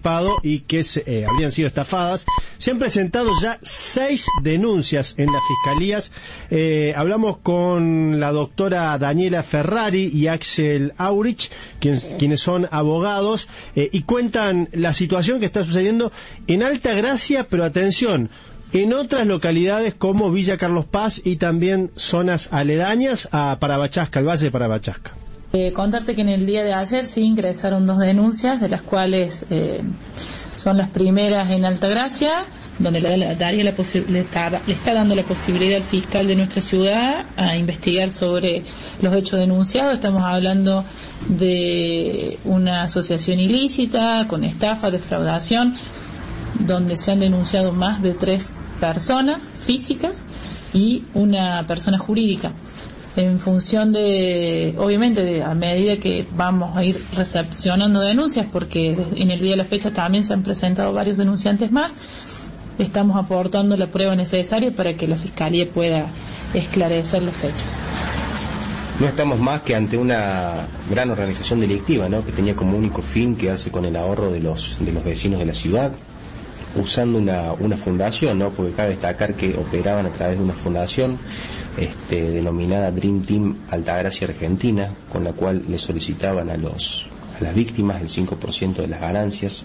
participado y que habrían sido estafadas. Se han presentado ya 6 denuncias en las fiscalías. Hablamos con la doctora Daniela Ferrari y Axel Aurich, quienes son abogados, y cuentan la situación que está sucediendo en Altagracia, pero atención, en otras localidades como Villa Carlos Paz y también zonas aledañas a Parabachasca, el Valle de Parabachasca. Contarte que en el día de ayer sí ingresaron 2 denuncias, de las cuales son las primeras en Altagracia, donde le está dando la posibilidad al fiscal de nuestra ciudad a investigar sobre los hechos denunciados. Estamos hablando de una asociación ilícita con estafa, defraudación, donde se han denunciado más de 3 personas físicas y una persona jurídica. En función de, obviamente, a medida que vamos a ir recepcionando denuncias, porque en el día de la fecha también se han presentado varios denunciantes más, estamos aportando la prueba necesaria para que la Fiscalía pueda esclarecer los hechos. No estamos más que ante una gran organización delictiva, ¿no?, que tenía como único fin quedarse con el ahorro de los vecinos de la ciudad, usando una fundación, ¿no?, porque cabe destacar que operaban a través de una fundación denominada Dream Team Altagracia Argentina, con la cual le solicitaban a las víctimas el 5% de las ganancias,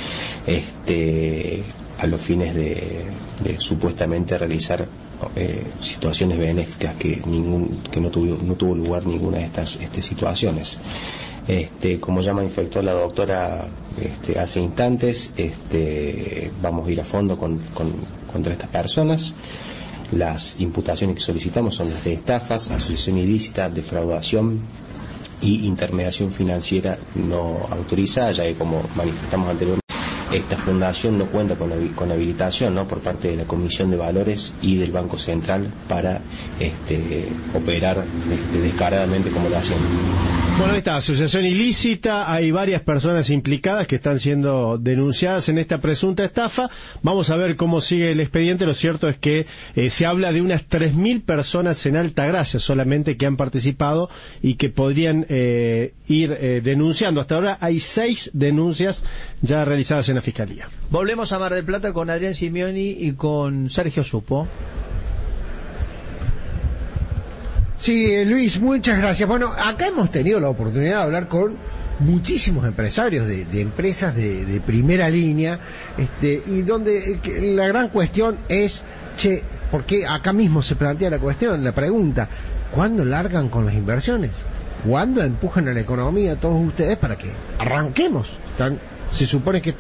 a los fines de supuestamente realizar situaciones benéficas que no tuvo lugar ninguna de estas situaciones. Como ya manifestó la doctora hace instantes, vamos a ir a fondo contra estas personas. Las imputaciones que solicitamos son las de estafas, asociación ilícita, defraudación y intermediación financiera no autorizada, ya que, como manifestamos anteriormente, esta fundación no cuenta con habilitación, ¿no?, por parte de la Comisión de Valores y del Banco Central para operar descaradamente como lo hacen. Bueno, esta asociación ilícita, hay varias personas implicadas que están siendo denunciadas en esta presunta estafa. Vamos a ver cómo sigue el expediente. Lo cierto es que se habla de unas 3.000 personas en Altagracia solamente que han participado y que podrían ir denunciando. Hasta ahora hay 6 denuncias ya realizadas en la Fiscalía. Volvemos a Mar del Plata con Adrián Simioni y con Sergio Supo. Sí, Luis, muchas gracias. Bueno, acá hemos tenido la oportunidad de hablar con muchísimos empresarios de empresas de primera línea, y donde la gran cuestión es, porque acá mismo se plantea la pregunta, ¿cuándo largan con las inversiones? ¿Cuándo empujan a la economía todos ustedes para que arranquemos? Se supone que